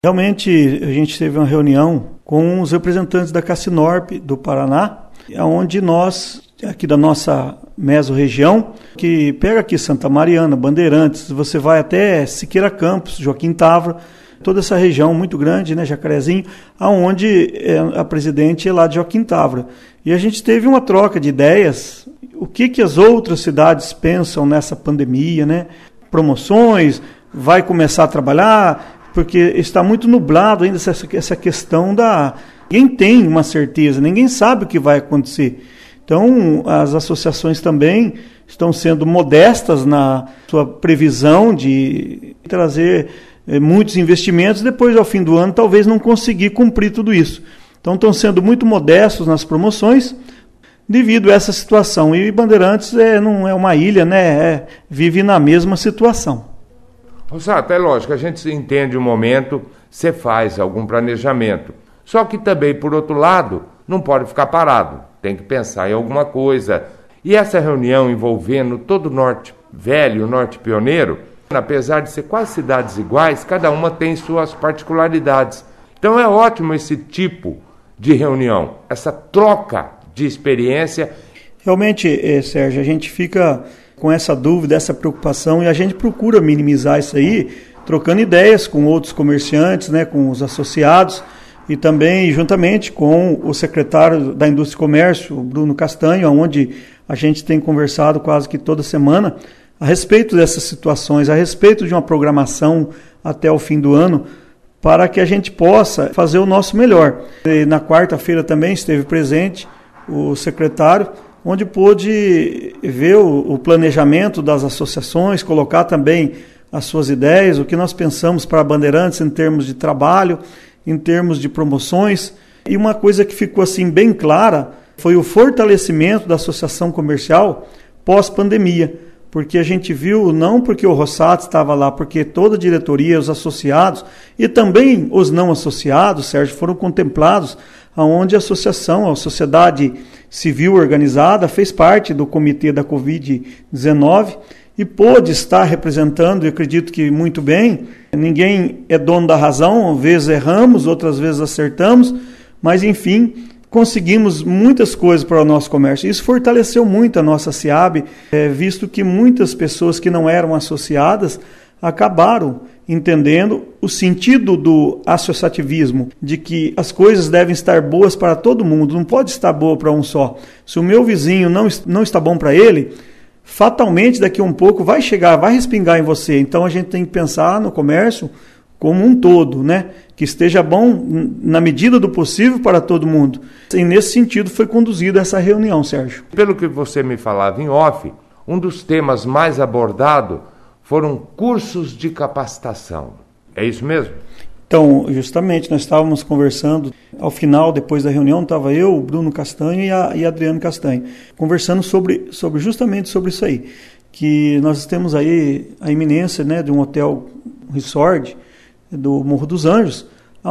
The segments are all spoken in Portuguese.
Realmente, a gente teve uma reunião com os representantes da Cassinorp do Paraná, onde nós, aqui da nossa mesorregião, que pega aqui Santa Mariana, Bandeirantes, você vai até Siqueira Campos, Joaquim Távora, toda essa região muito grande, né, Jacarezinho, aonde a presidente é lá de Joaquim Távora. E a gente teve uma troca de ideias, o que as outras cidades pensam nessa pandemia, né? Promoções, vai começar a trabalhar, porque está muito nublado ainda essa questão da... Ninguém tem uma certeza, ninguém sabe o que vai acontecer. Então, as associações também estão sendo modestas na sua previsão de trazer muitos investimentos, depois, ao fim do ano, talvez não conseguir cumprir tudo isso. Então, estão sendo muito modestos nas promoções devido a essa situação. E Bandeirantes não é uma ilha, né? Vive na mesma situação. Rosato, é lógico, a gente entende o momento, você faz algum planejamento. Só que também, por outro lado, não pode ficar parado. Tem que pensar em alguma coisa. E essa reunião envolvendo todo o Norte Velho, o Norte Pioneiro, apesar de ser quase cidades iguais, cada uma tem suas particularidades. Então é ótimo esse tipo de reunião, essa troca de experiência. Realmente, Sérgio, a gente fica com essa dúvida, essa preocupação, e a gente procura minimizar isso aí, trocando ideias com outros comerciantes, né, com os associados, e também juntamente com o secretário da Indústria e Comércio, o Bruno Castanho, onde a gente tem conversado quase que toda semana a respeito dessas situações, a respeito de uma programação até o fim do ano, para que a gente possa fazer o nosso melhor. E na quarta-feira também esteve presente o secretário, onde pôde ver o planejamento das associações, colocar também as suas ideias, o que nós pensamos para a Bandeirantes em termos de trabalho, em termos de promoções. E uma coisa que ficou assim bem clara foi o fortalecimento da associação comercial pós-pandemia, porque a gente viu, não porque o Rosato estava lá, porque toda a diretoria, os associados e também os não associados, Sérgio, foram contemplados, onde a associação, a sociedade civil organizada, fez parte do comitê da Covid-19 e pôde estar representando, e acredito que muito bem. Ninguém é dono da razão, às vezes erramos, outras vezes acertamos, mas enfim, conseguimos muitas coisas para o nosso comércio. Isso fortaleceu muito a nossa SEAB, visto que muitas pessoas que não eram associadas acabaram entendendo o sentido do associativismo, de que as coisas devem estar boas para todo mundo, não pode estar boa para um só. Se o meu vizinho não está bom para ele, fatalmente daqui a um pouco vai respingar em você. Então a gente tem que pensar no comércio como um todo, né? Que esteja bom na medida do possível para todo mundo. E nesse sentido foi conduzida essa reunião, Sérgio. Pelo que você me falava em off, um dos temas mais abordados foram cursos de capacitação. É isso mesmo? Então, justamente, nós estávamos conversando, ao final, depois da reunião, estava eu, o Bruno Castanho e Adriano Castanho, conversando justamente sobre isso aí, que nós temos aí a iminência, né, de um hotel resort do Morro dos Anjos,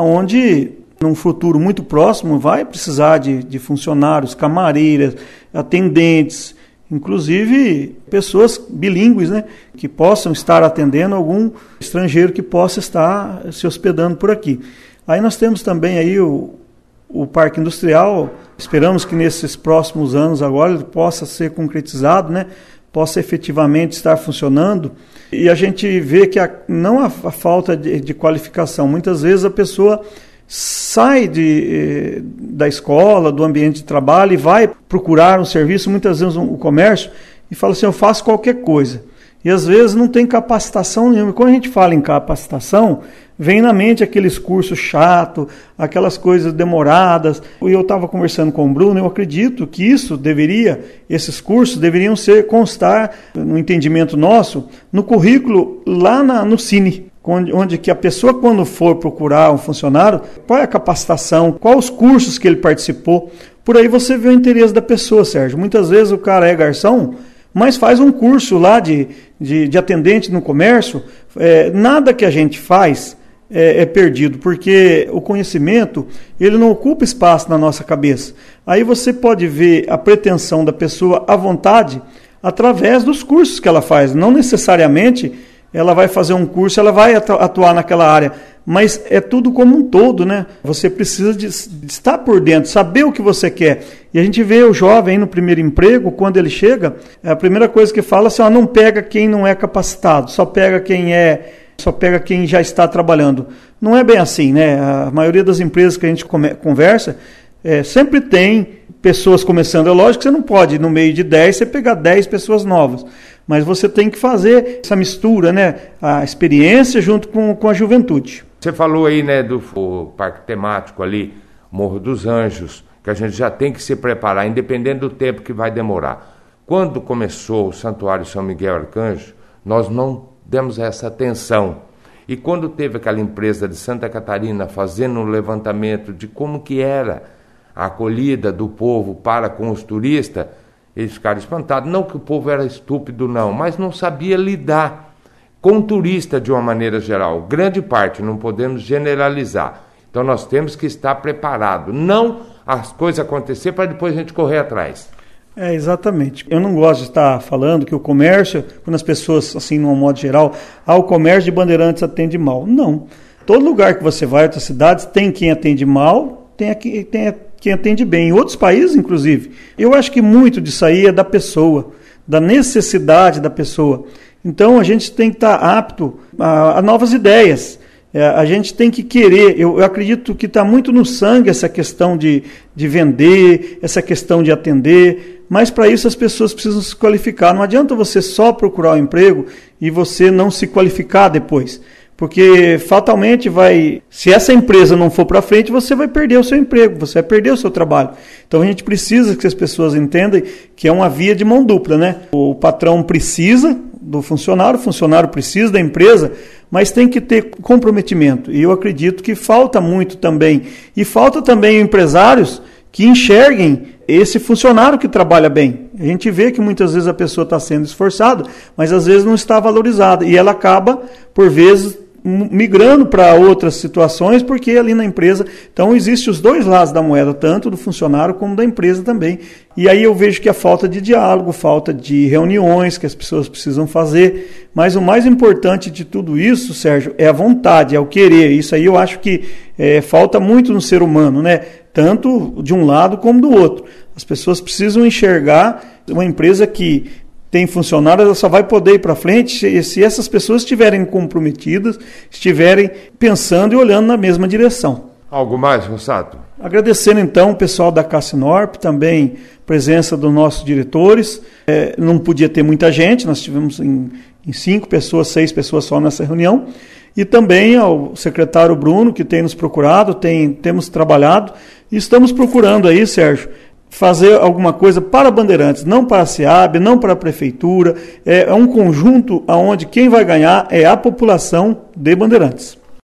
onde, num futuro muito próximo, vai precisar de funcionários, camareiras, atendentes, inclusive pessoas bilíngues, né, que possam estar atendendo algum estrangeiro que possa estar se hospedando por aqui. Aí nós temos também aí o Parque Industrial, esperamos que nesses próximos anos agora ele possa ser concretizado, né, possa efetivamente estar funcionando, e a gente vê que não a falta de qualificação, muitas vezes a pessoa sai da escola, do ambiente de trabalho e vai procurar um serviço, muitas vezes um comércio, e fala assim, eu faço qualquer coisa. E às vezes não tem capacitação nenhuma. Quando a gente fala em capacitação, vem na mente aqueles cursos chatos, aquelas coisas demoradas. E eu estava conversando com o Bruno, eu acredito que esses cursos deveriam constar, no entendimento nosso, no currículo lá no Cine. Onde que a pessoa, quando for procurar um funcionário, qual é a capacitação, quais os cursos que ele participou, por aí você vê o interesse da pessoa, Sérgio. Muitas vezes o cara é garçom, mas faz um curso lá de atendente no comércio, nada que a gente faz é perdido, porque o conhecimento, ele não ocupa espaço na nossa cabeça. Aí você pode ver a pretensão da pessoa à vontade através dos cursos que ela faz, não necessariamente ela vai fazer um curso, ela vai atuar naquela área, mas é tudo como um todo, né? Você precisa de estar por dentro, saber o que você quer. E a gente vê o jovem aí no primeiro emprego, quando ele chega, a primeira coisa que fala é assim, não pega quem não é capacitado, só pega quem já está trabalhando. Não é bem assim, né? A maioria das empresas que a gente conversa, sempre tem pessoas começando. É lógico que você não pode, no meio de 10, você pegar 10 pessoas novas. Mas você tem que fazer essa mistura, né? A experiência junto com a juventude. Você falou aí, né, do parque temático ali, Morro dos Anjos, que a gente já tem que se preparar, independente do tempo que vai demorar. Quando começou o Santuário São Miguel Arcanjo, nós não demos essa atenção. E quando teve aquela empresa de Santa Catarina fazendo um levantamento de como que era a acolhida do povo para com os turistas, eles ficaram espantados. Não que o povo era estúpido, não, mas não sabia lidar com o turista de uma maneira geral. Grande parte, não podemos generalizar. Então nós temos que estar preparados. Não as coisas acontecer para depois a gente correr atrás. Exatamente. Eu não gosto de estar falando que o comércio, quando as pessoas, assim, no modo geral, o comércio de Bandeirantes atende mal. Não. Todo lugar que você vai, outras cidades, tem quem atende mal, tem quem atende bem. Em outros países, inclusive. Eu acho que muito disso aí é da pessoa, da necessidade da pessoa. Então, a gente tem que estar apto a novas ideias. A gente tem que querer. Eu acredito que está muito no sangue essa questão de vender, essa questão de atender. Mas, para isso, as pessoas precisam se qualificar. Não adianta você só procurar um emprego e você não se qualificar depois. Porque, fatalmente, se essa empresa não for para frente, você vai perder o seu emprego, você vai perder o seu trabalho. Então, a gente precisa que as pessoas entendam que é uma via de mão dupla, né? O patrão precisa do funcionário, o funcionário precisa da empresa, mas tem que ter comprometimento. E eu acredito que falta muito também. E falta também empresários que enxerguem esse funcionário que trabalha bem. A gente vê que muitas vezes a pessoa está sendo esforçada, mas às vezes não está valorizada. E ela acaba, por vezes, migrando para outras situações, porque ali na empresa, então existem os dois lados da moeda, tanto do funcionário como da empresa também. E aí eu vejo que a falta de diálogo, falta de reuniões que as pessoas precisam fazer, mas o mais importante de tudo isso, Sérgio, é a vontade, é o querer. Isso aí eu acho que falta muito no ser humano, né? Tanto de um lado como do outro. As pessoas precisam enxergar uma empresa que tem funcionários, ela só vai poder ir para frente se essas pessoas estiverem comprometidas, estiverem pensando e olhando na mesma direção. Algo mais, Rossato? Agradecendo então o pessoal da Cassinorp, também a presença dos nossos diretores. Não podia ter muita gente, nós tivemos em 5 pessoas, 6 pessoas só nessa reunião. E também ao secretário Bruno, que tem nos procurado, temos trabalhado, e estamos procurando aí, Sérgio, fazer alguma coisa para Bandeirantes, não para a SEAB, não para a Prefeitura. É um conjunto onde quem vai ganhar é a população de Bandeirantes.